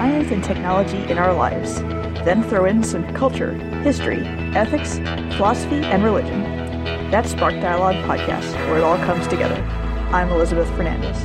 science and technology in our lives. Then throw in some culture, history, ethics, philosophy, and religion. That's Spark Dialogue Podcast, where it all comes together. I'm Elizabeth Fernandez.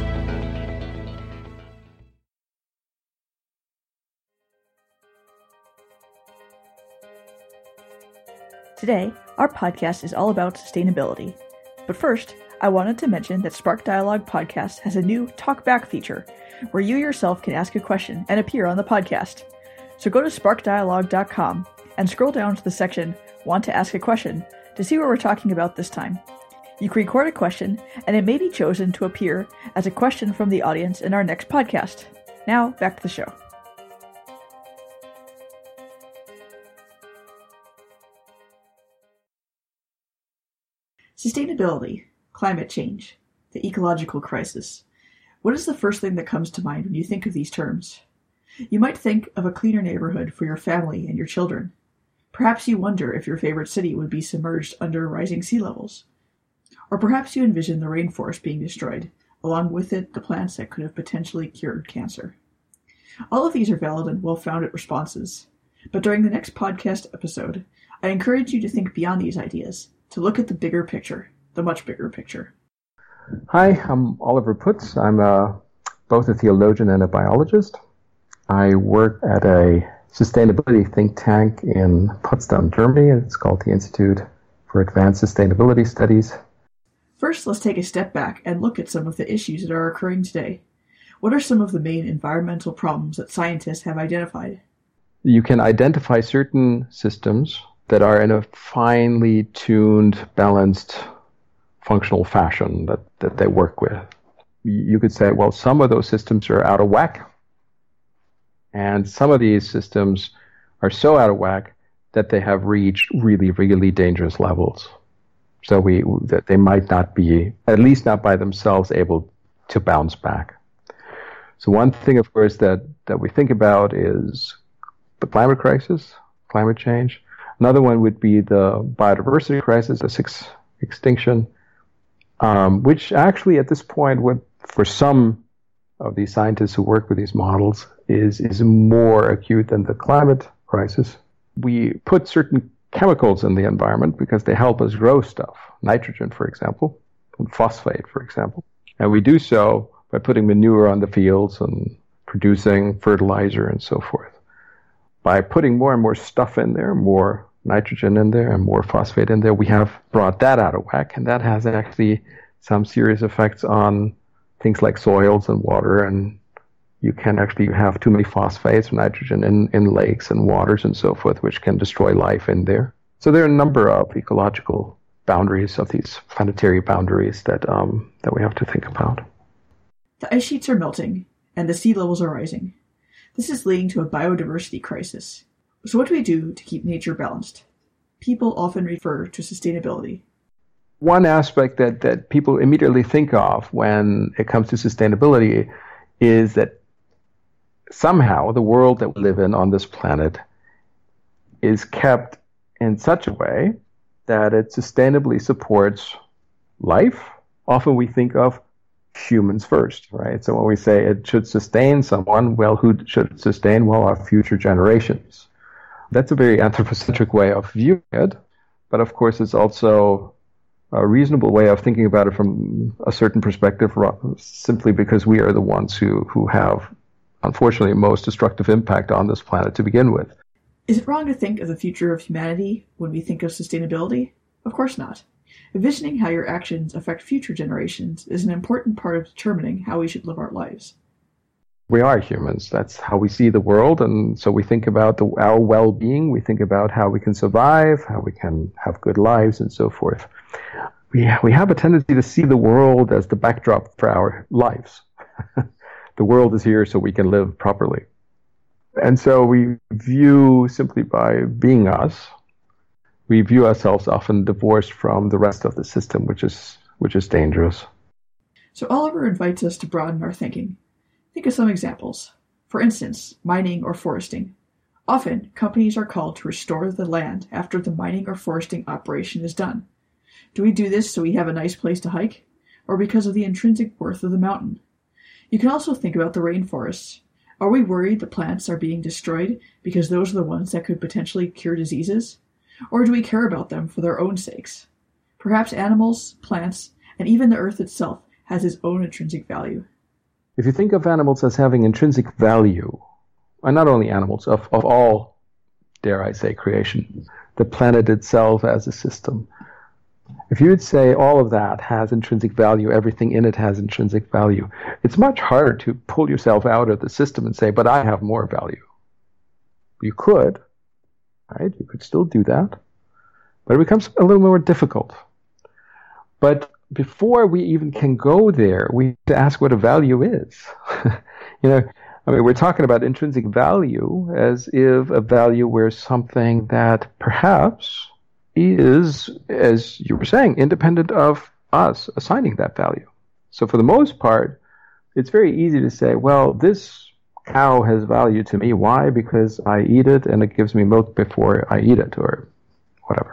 Today, our podcast is all about sustainability. But first, I wanted to mention that Spark Dialogue Podcast has a new Talk Back feature, where you yourself can ask a question and appear on the podcast. So go to sparkdialogue.com and scroll down to the section Want to Ask a Question to see what we're talking about this time. You can record a question, and it may be chosen to appear as a question from the audience in our next podcast. Now, back to the show. Sustainability, climate change, the ecological crisis. What is the first thing that comes to mind when you think of these terms? You might think of a cleaner neighborhood for your family and your children. Perhaps you wonder if your favorite city would be submerged under rising sea levels. Or perhaps you envision the rainforest being destroyed, along with it the plants that could have potentially cured cancer. All of these are valid and well-founded responses. But during the next podcast episode, I encourage you to think beyond these ideas, to look at the bigger picture, the much bigger picture. Hi, I'm Oliver Putz. I'm both a theologian and a biologist. I work at a sustainability think tank in Potsdam, Germany. It's called the Institute for Advanced Sustainability Studies. First, let's take a step back and look at some of the issues that are occurring today. What are some of the main environmental problems that scientists have identified? You can identify certain systems that are in a finely tuned, balanced, functional fashion that they work with. You could say, well, some of those systems are out of whack, and some of these systems are so out of whack that they have reached really, really dangerous levels. So that they might not be, at least not by themselves, able to bounce back. So one thing, of course, that we think about is the climate crisis, climate change. Another one would be the biodiversity crisis, the extinction, which actually at this point, for some of these scientists who work with these models, is more acute than the climate crisis. We put certain chemicals in the environment because they help us grow stuff, nitrogen, for example, and phosphate, for example. And we do so by putting manure on the fields and producing fertilizer and so forth. By putting more and more stuff in there, more nitrogen in there and more phosphate in there, we have brought that out of whack, and that has actually some serious effects on things like soils and water, and you can actually have too many phosphates, nitrogen in lakes and waters and so forth, which can destroy life in there. So there are a number of ecological boundaries, of these planetary boundaries that we have to think about. The ice sheets are melting, and the sea levels are rising. This is leading to a biodiversity crisis. So what do we do to keep nature balanced? People often refer to sustainability. One aspect that people immediately think of when it comes to sustainability is that somehow the world that we live in on this planet is kept in such a way that it sustainably supports life. Often we think of humans first, right? So when we say it should sustain someone, well, who should it sustain? Well, our future generations. That's a very anthropocentric way of viewing it, but of course it's also a reasonable way of thinking about it from a certain perspective, simply because we are the ones who have, unfortunately, most destructive impact on this planet to begin with. Is it wrong to think of the future of humanity when we think of sustainability? Of course not. Envisioning how your actions affect future generations is an important part of determining how we should live our lives. We are humans. That's how we see the world, and so we think about our well-being. We think about how we can survive, how we can have good lives, and so forth. We have a tendency to see the world as the backdrop for our lives. The world is here so we can live properly. And so we view, simply by being us, we view ourselves often divorced from the rest of the system, which is dangerous. So Oliver invites us to broaden our thinking. Think of some examples. For instance, mining or foresting. Often, companies are called to restore the land after the mining or foresting operation is done. Do we do this so we have a nice place to hike, or because of the intrinsic worth of the mountain? You can also think about the rainforests. Are we worried the plants are being destroyed because those are the ones that could potentially cure diseases? Or do we care about them for their own sakes? Perhaps animals, plants, and even the earth itself has its own intrinsic value. If you think of animals as having intrinsic value, and not only animals, of all, dare I say, creation, the planet itself as a system, if you would say all of that has intrinsic value, everything in it has intrinsic value, it's much harder to pull yourself out of the system and say, but I have more value. You could, right? You could still do that, but it becomes a little more difficult. But before we even can go there, we have to ask what a value is. We're talking about intrinsic value as if a value were something that perhaps is, as you were saying, independent of us assigning that value. So for the most part, it's very easy to say, well, this cow has value to me. Why? Because I eat it and it gives me milk before I eat it, or whatever.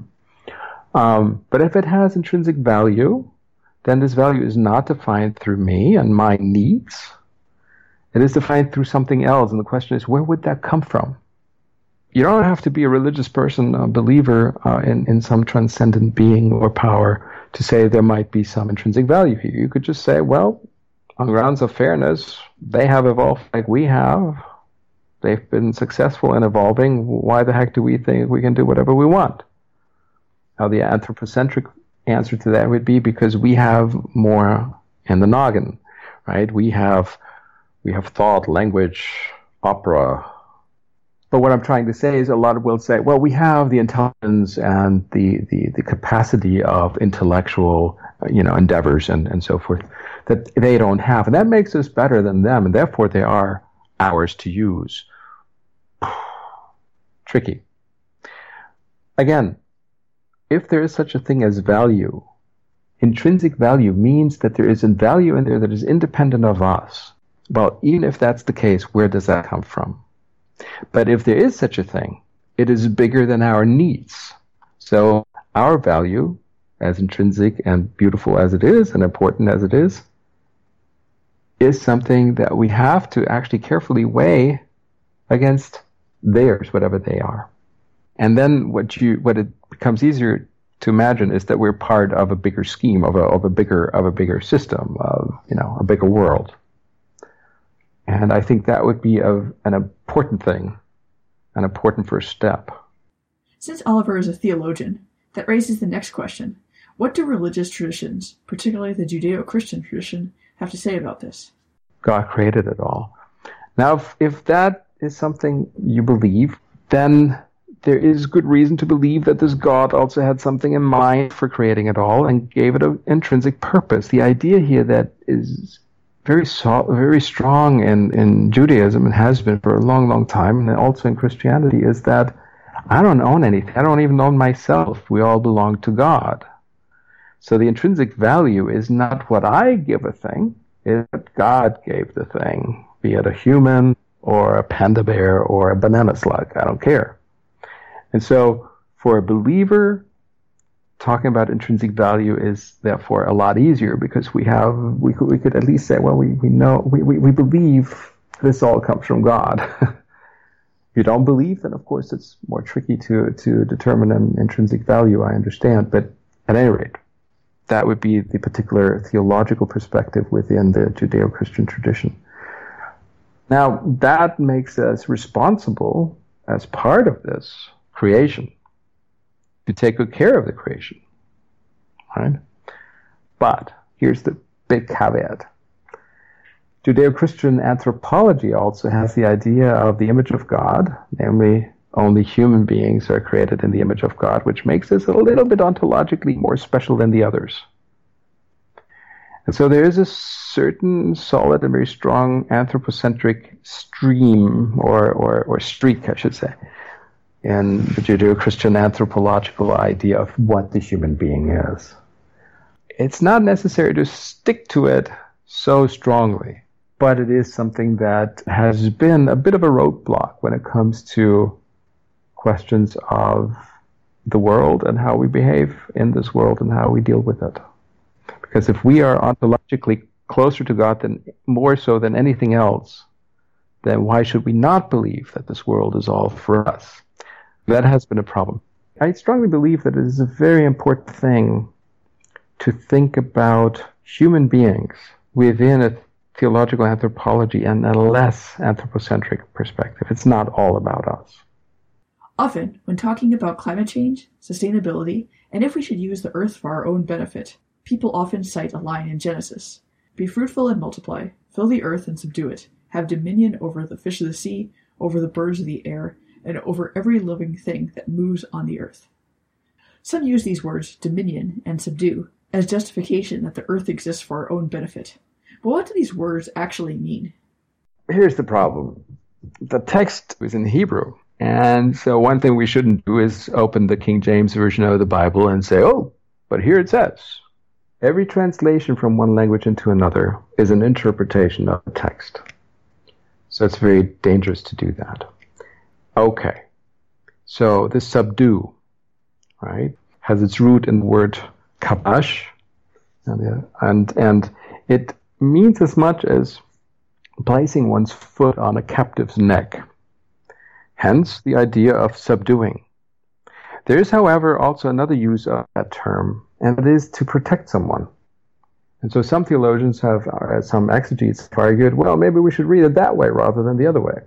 But if it has intrinsic value, then this value is not defined through me and my needs. It is defined through something else. And the question is, where would that come from? You don't have to be a religious person, a believer in some transcendent being or power to say there might be some intrinsic value here. You could just say, well, on grounds of fairness, they have evolved like we have. They've been successful in evolving. Why the heck do we think we can do whatever we want? Now, the anthropocentric answer to that would be because we have more in the noggin, right? We have thought, language, opera. But what I'm trying to say is a lot of will say, well, we have the intelligence and the capacity of intellectual, endeavors and so forth that they don't have. And that makes us better than them, and therefore they are ours to use. Tricky. Again, if there is such a thing as value, intrinsic value means that there is a value in there that is independent of us. Well, even if that's the case, where does that come from? But if there is such a thing, it is bigger than our needs. So our value, as intrinsic and beautiful as it is and important as it is something that we have to actually carefully weigh against theirs, whatever they are. And then what it becomes easier to imagine is that we're part of a bigger scheme, of a bigger system, of a bigger world. And I think that would be an important thing, an important first step. Since Oliver is a theologian, that raises the next question. What do religious traditions, particularly the Judeo-Christian tradition, have to say about this? God created it all. Now, if that is something you believe, then there is good reason to believe that this God also had something in mind for creating it all and gave it an intrinsic purpose. The idea here that is very strong in Judaism and has been for a long, long time, and also in Christianity, is that I don't own anything. I don't even own myself. We all belong to God. So the intrinsic value is not what I give a thing, it's what God gave the thing, be it a human or a panda bear or a banana slug. I don't care. And so for a believer, talking about intrinsic value is therefore a lot easier because we could at least say, well, we believe this all comes from God. If you don't believe, then of course it's more tricky to determine an intrinsic value, I understand. But at any rate, that would be the particular theological perspective within the Judeo-Christian tradition. Now, that makes us responsible as part of this creation to take good care of the creation, right? But here's the big caveat. Judeo-Christian anthropology also has the idea of the image of God, namely only human beings are created in the image of God, which makes us a little bit ontologically more special than the others. And so there is a certain solid and very strong anthropocentric stream, or streak, I should say, in the Judeo-Christian anthropological idea of what the human being is. It's not necessary to stick to it so strongly, but it is something that has been a bit of a roadblock when it comes to questions of the world and how we behave in this world and how we deal with it. Because if we are ontologically closer to God than more so than anything else, then why should we not believe that this world is all for us? That has been a problem. I strongly believe that it is a very important thing to think about human beings within a theological anthropology and a less anthropocentric perspective. It's not all about us. Often, when talking about climate change, sustainability, and if we should use the earth for our own benefit, people often cite a line in Genesis: "Be fruitful and multiply, fill the earth and subdue it, have dominion over the fish of the sea, over the birds of the air, and over every living thing that moves on the earth." Some use these words, dominion and subdue, as justification that the earth exists for our own benefit. But what do these words actually mean? Here's the problem. The text is in Hebrew. And so one thing we shouldn't do is open the King James Version of the Bible and say, oh, but here it says. Every translation from one language into another is an interpretation of the text. So it's very dangerous to do that. Okay. So this subdue, right, has its root in the word kabash, and it means as much as placing one's foot on a captive's neck. Hence the idea of subduing. There is, however, also another use of that term, and it is to protect someone. And so some theologians some exegetes have argued, well, maybe we should read it that way rather than the other way.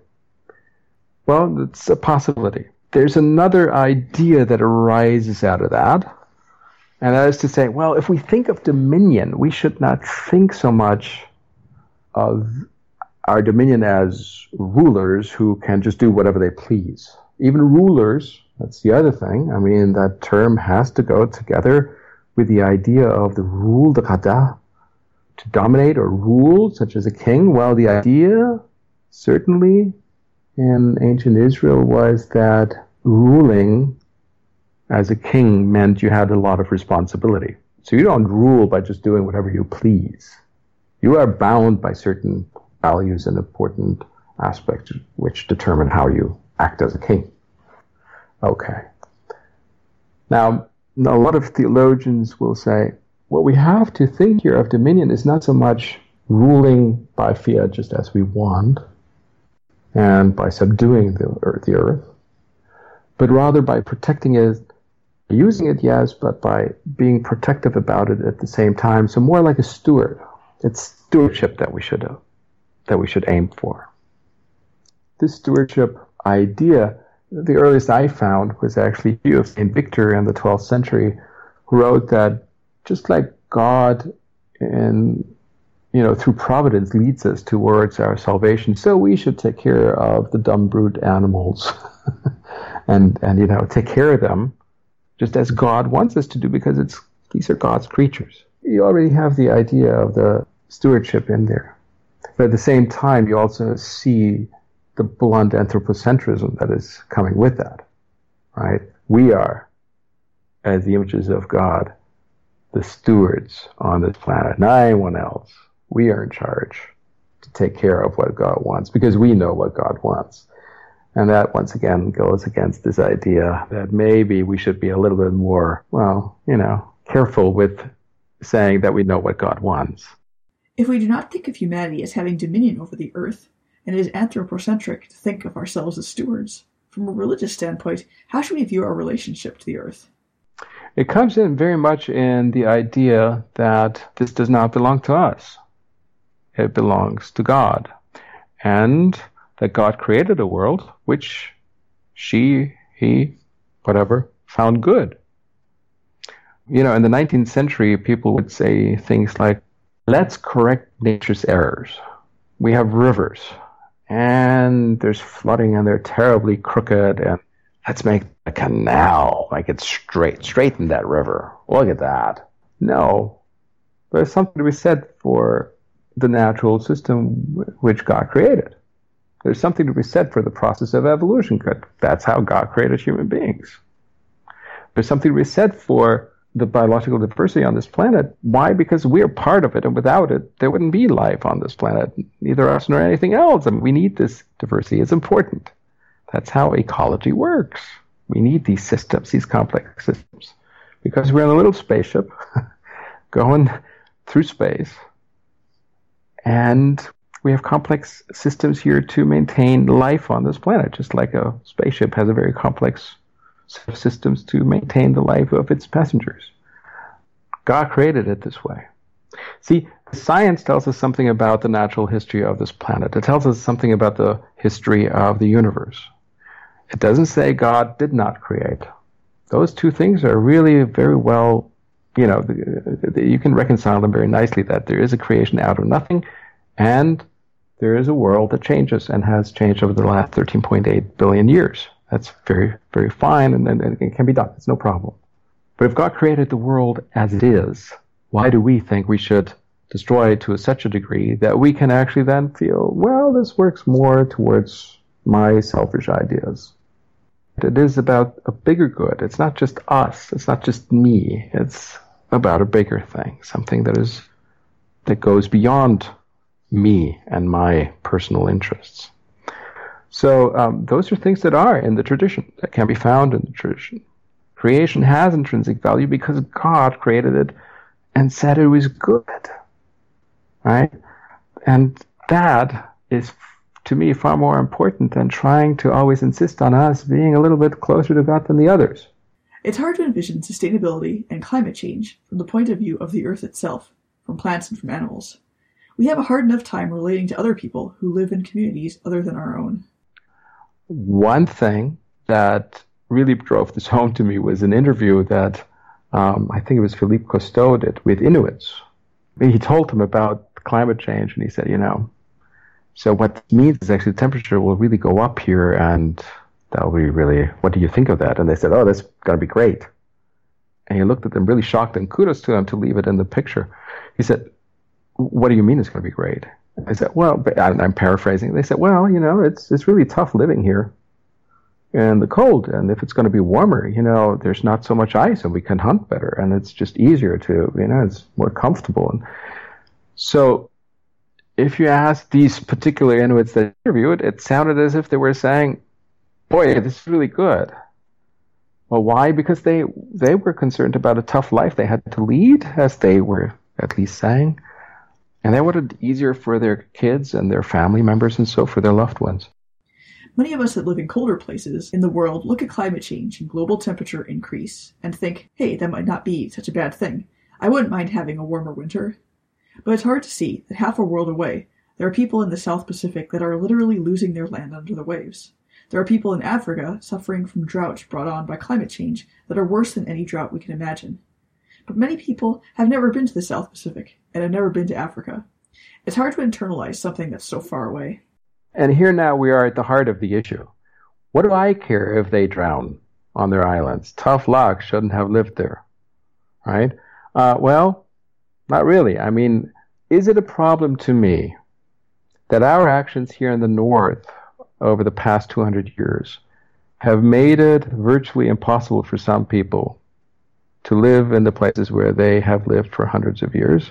Well, it's a possibility. There's another idea that arises out of that, and that is to say, well, if we think of dominion, we should not think so much of our dominion as rulers who can just do whatever they please. Even rulers, that's the other thing. I mean, that term has to go together with the idea of the rule, the qada, to dominate or rule, such as a king. Well, the idea, certainly in ancient Israel, was that ruling as a king meant you had a lot of responsibility. So you don't rule by just doing whatever you please. You are bound by certain values and important aspects which determine how you act as a king. Okay. Now, a lot of theologians will say, what we have to think here of dominion is not so much ruling by fiat just as we want and by subduing the earth, but rather by protecting it, using it, yes, but by being protective about it at the same time. So more like a steward. It's stewardship that we should aim for. This stewardship idea, the earliest I found was actually of St. Victor in the 12th century, who wrote that just like God through providence leads us towards our salvation, so we should take care of the dumb brute animals and take care of them just as God wants us to do, because these are God's creatures. You already have the idea of the stewardship in there. But at the same time, you also see the blunt anthropocentrism that is coming with that, right? We are, as the images of God, the stewards on this planet, not anyone else. We are in charge to take care of what God wants, because we know what God wants. And that, once again, goes against this idea that maybe we should be a little bit more, careful with saying that we know what God wants. If we do not think of humanity as having dominion over the earth, and it is anthropocentric to think of ourselves as stewards, from a religious standpoint, how should we view our relationship to the earth? It comes in very much in the idea that this does not belong to us. It belongs to God. And that God created a world which he, whatever, found good. In the 19th century, people would say things like, let's correct nature's errors. We have rivers, and there's flooding, and they're terribly crooked, and let's make a canal, make it straighten that river. Look at that. No, there's something to be said for the natural system which God created. There's something to be said for the process of evolution. That's how God created human beings. There's something to be said for the biological diversity on this planet. Why? Because we are part of it, and without it, there wouldn't be life on this planet, neither us nor anything else. I mean, we need this diversity. It's important. That's how ecology works. We need these systems, these complex systems, because we're in a little spaceship going through space, and We have complex systems here to maintain life on this planet, just like a spaceship has a very complex set of systems to maintain the life of its passengers. God created it this way. See, science tells us something about the natural history of this planet. It tells us something about the history of the universe. It doesn't say God did not create. Those two things are really very well, you can reconcile them very nicely, that there is a creation out of nothing, and there is a world that changes and has changed over the last 13.8 billion years. That's very, very fine, and it can be done. It's no problem. But if God created the world as it is, why do we think we should destroy it to such a degree that we can actually then feel, well, this works more towards my selfish ideas? It is about a bigger good. It's not just us. It's not just me. It's about a bigger thing, something that goes beyond me and my personal interests. So those are things that are in the tradition, that can be found in the tradition. Creation has intrinsic value because God created it and said it was good, right? And that is, to me, far more important than trying to always insist on us being a little bit closer to God than the others. It's hard to envision sustainability and climate change from the point of view of the Earth itself, from plants and from animals. We have a hard enough time relating to other people who live in communities other than our own. One thing that really drove this home to me was an interview that I think it was Philippe Cousteau did with Inuits. He told them about climate change, and he said, so what it means is actually the temperature will really go up here, and that'll be really, what do you think of that? And they said, oh, that's going to be great. And he looked at them really shocked, and kudos to him to leave it in the picture. He said, what do you mean it's going to be great? I said, well, I'm paraphrasing. They said, well, it's really tough living here in the cold. And if it's going to be warmer, there's not so much ice and we can hunt better. And it's just easier to, it's more comfortable. And so if you ask these particular Inuits that interviewed, it sounded as if they were saying, boy, this is really good. Well, why? Because they were concerned about a tough life they had to lead, as they were at least saying. And they wanted it easier for their kids and their family members and so for their loved ones. Many of us that live in colder places in the world look at climate change and global temperature increase and think, hey, that might not be such a bad thing. I wouldn't mind having a warmer winter. But it's hard to see that half a world away, there are people in the South Pacific that are literally losing their land under the waves. There are people in Africa suffering from droughts brought on by climate change that are worse than any drought we can imagine. But many people have never been to the South Pacific and have never been to Africa. It's hard to internalize something that's so far away. And here now we are at the heart of the issue. What do I care if they drown on their islands? Tough luck, shouldn't have lived there, right? Well, not really. I mean, is it a problem to me that our actions here in the North over the past 200 years have made it virtually impossible for some people to live in the places where they have lived for hundreds of years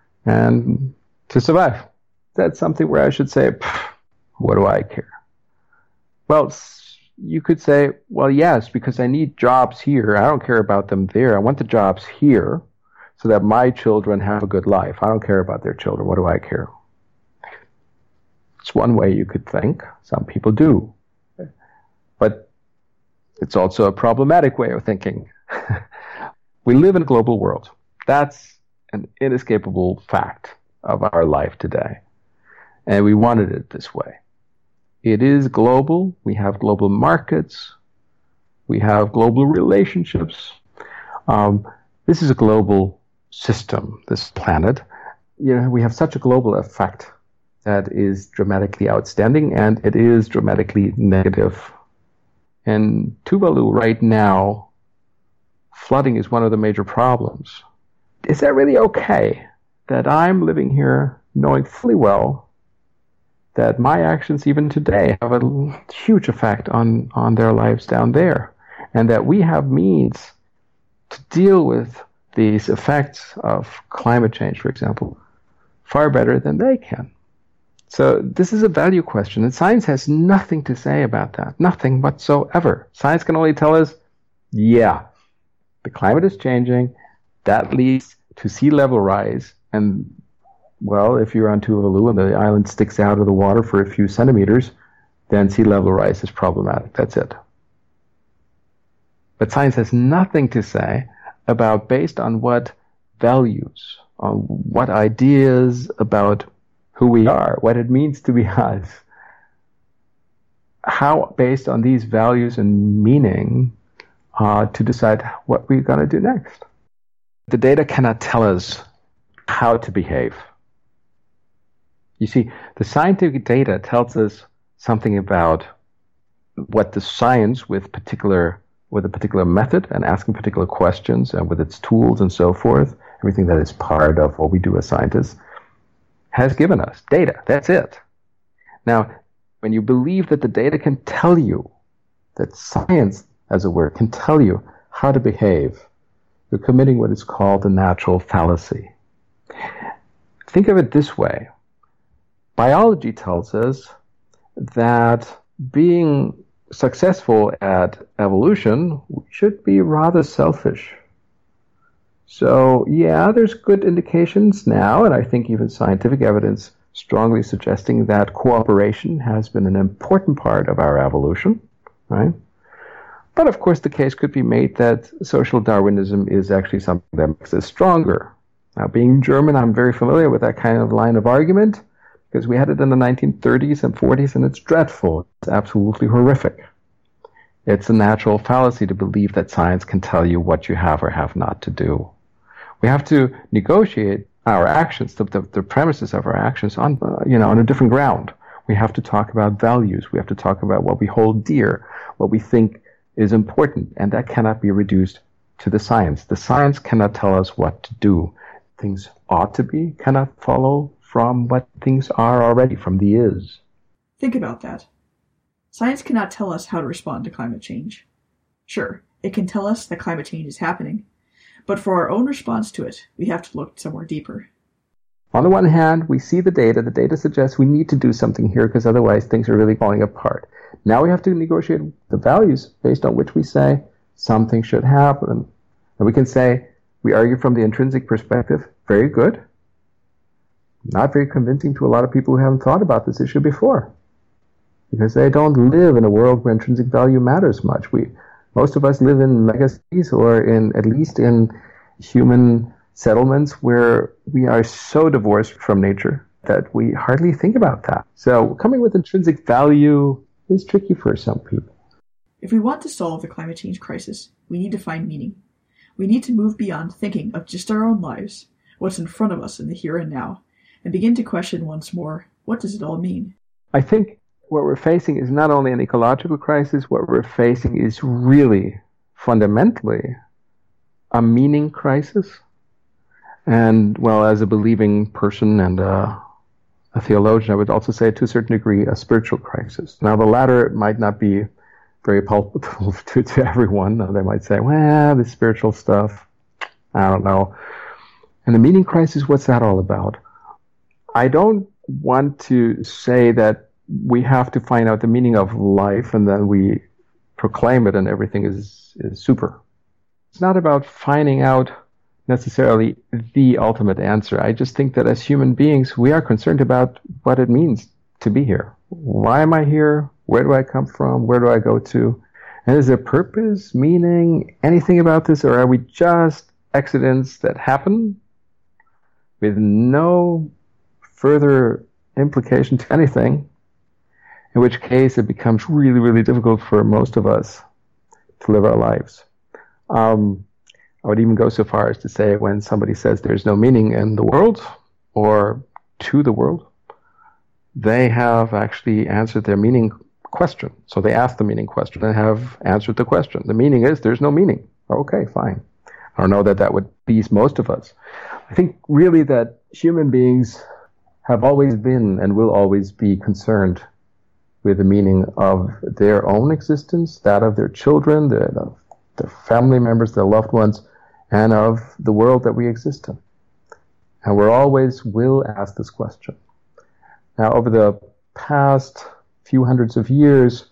and to survive? That's something where I should say, what do I care? Well, you could say, well, yes, because I need jobs here. I don't care about them there. I want the jobs here so that my children have a good life. I don't care about their children. What do I care? It's one way you could think. Some people do. But it's also a problematic way of thinking. We live in a global world. That's an inescapable fact of our life today. And we wanted it this way. It is global. We have global markets. We have global relationships. This is a global system, this planet. We have such a global effect that is dramatically outstanding, and it is dramatically negative. In Tuvalu right now, flooding is one of the major problems. Is that really okay that I'm living here knowing fully well that my actions even today have a huge effect on their lives down there, and that we have means to deal with these effects of climate change, for example, far better than they can? So this is a value question, and science has nothing to say about that, nothing whatsoever. Science can only tell us, yeah, the climate is changing, that leads to sea level rise, and Well, if you're on Tuvalu and the island sticks out of the water for a few centimeters, then sea level rise is problematic. That's it. But science has nothing to say about based on what values, on what ideas about who we are, what it means to be us. How, based on these values and meaning, to decide what we're going to do next. The data cannot tell us how to behave. You see, the scientific data tells us something about what the science with a particular method and asking particular questions and with its tools and so forth, everything that is part of what we do as scientists, has given us. Data, that's it. Now, when you believe that the data can tell you, that science, as it were, can tell you how to behave, you're committing what is called the natural fallacy. Think of it this way. Biology tells us that being successful at evolution, we should be rather selfish. So, yeah, there's good indications now, and I think even scientific evidence strongly suggesting that cooperation has been an important part of our evolution, right? But of course, the case could be made that social Darwinism is actually something that makes us stronger. Now, being German, I'm very familiar with that kind of line of argument, because we had it in the 1930s and 40s, and it's dreadful. It's absolutely horrific. It's a natural fallacy to believe that science can tell you what you have or have not to do. We have to negotiate our actions, the premises of our actions on a different ground. We have to talk about values. We have to talk about what we hold dear, what we think is important, and that cannot be reduced to the science. The science cannot tell us what to do. Things ought to be cannot follow from what things are already, from the is. Think about that. Science cannot tell us how to respond to climate change. Sure, it can tell us that climate change is happening, but for our own response to it, we have to look somewhere deeper. On the one hand, we see the data suggests we need to do something here because otherwise things are really falling apart. Now we have to negotiate the values based on which we say something should happen. And we can say, we argue from the intrinsic perspective, very good. Not very convincing to a lot of people who haven't thought about this issue before, because they don't live in a world where intrinsic value matters much. Most of us live in megacities or at least in human settlements where we are so divorced from nature that we hardly think about that. So coming with intrinsic value is tricky for some people. If we want to solve the climate change crisis, we need to find meaning. We need to move beyond thinking of just our own lives, what's in front of us in the here and now, and begin to question once more, what does it all mean? I think what we're facing is not only an ecological crisis, what we're facing is really fundamentally a meaning crisis. And, well, as a believing person and a theologian, I would also say to a certain degree a spiritual crisis. Now, the latter might not be very palpable to everyone. They might say, well, this spiritual stuff, I don't know. And the meaning crisis, what's that all about? I don't want to say that we have to find out the meaning of life and then we proclaim it and everything is super. It's not about finding out necessarily the ultimate answer. I just think that as human beings, we are concerned about what it means to be here. Why am I here? Where do I come from? Where do I go to? And is there purpose, meaning, anything about this, or are we just accidents that happen with no further implication to anything, in which case it becomes really, really difficult for most of us to live our lives. I would even go so far as to say when somebody says there's no meaning in the world or to the world, they have actually answered their meaning question. So they asked the meaning question and have answered the question. The meaning is there's no meaning. Okay, fine. I don't know that would please most of us. I think really that human beings have always been and will always be concerned with the meaning of their own existence, that of their children, their family members, their loved ones, and of the world that we exist in. And we always will ask this question. Now, over the past few hundreds of years,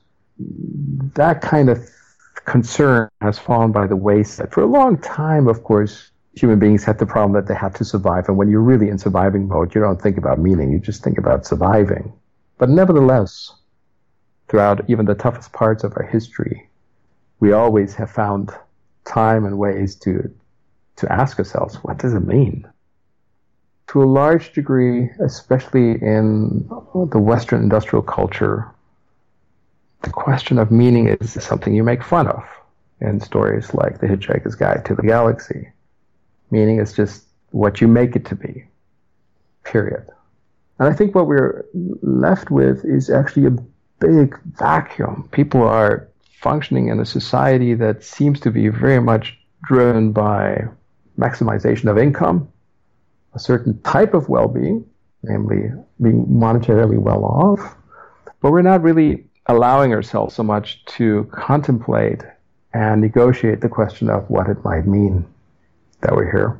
that kind of concern has fallen by the wayside. For a long time, of course, human beings had the problem that they had to survive. And when you're really in surviving mode, you don't think about meaning. You just think about surviving. But nevertheless, throughout even the toughest parts of our history, we always have found time and ways to ask ourselves, what does it mean? To a large degree, especially in the Western industrial culture, the question of meaning is something you make fun of in stories like The Hitchhiker's Guide to the Galaxy. Meaning is just what you make it to be, period. And I think what we're left with is actually a big vacuum. People are functioning in a society that seems to be very much driven by maximization of income, a certain type of well-being, namely being monetarily well off, but we're not really allowing ourselves so much to contemplate and negotiate the question of what it might mean that we're here.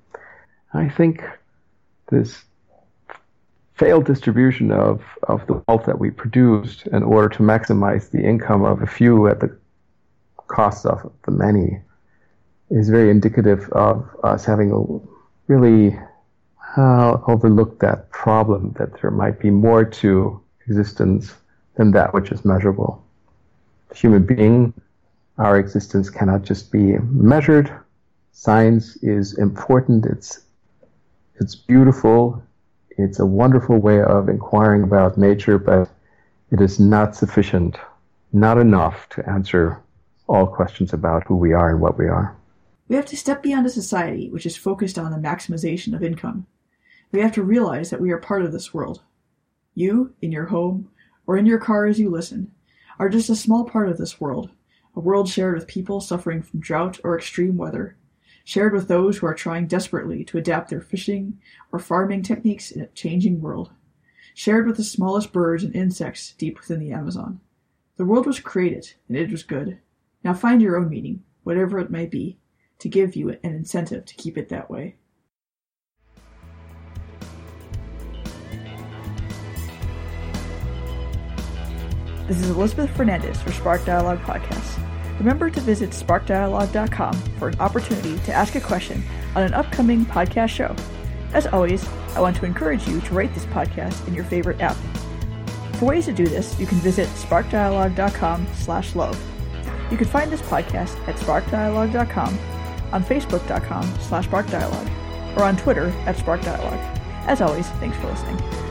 I think this failed distribution of the wealth that we produced in order to maximize the income of a few at the cost of the many is very indicative of us having really overlooked that problem, that there might be more to existence than that which is measurable. Human being, our existence cannot just be measured. Science is important. It's beautiful. It's a wonderful way of inquiring about nature, but it is not sufficient, not enough to answer all questions about who we are and what we are. We have to step beyond a society which is focused on the maximization of income. We have to realize that we are part of this world. You, in your home, or in your car as you listen, are just a small part of this world, a world shared with people suffering from drought or extreme weather, shared with those who are trying desperately to adapt their fishing or farming techniques in a changing world, shared with the smallest birds and insects deep within the Amazon. The world was created, and it was good. Now find your own meaning, whatever it may be, to give you an incentive to keep it that way. This is Elizabeth Fernandez for Spark Dialogue Podcast. Remember to visit sparkdialogue.com for an opportunity to ask a question on an upcoming podcast show. As always, I want to encourage you to rate this podcast in your favorite app. For ways to do this, you can visit sparkdialogue.com/love. You can find this podcast at sparkdialogue.com, on facebook.com/sparkdialogue, or on Twitter @sparkdialogue. As always, thanks for listening.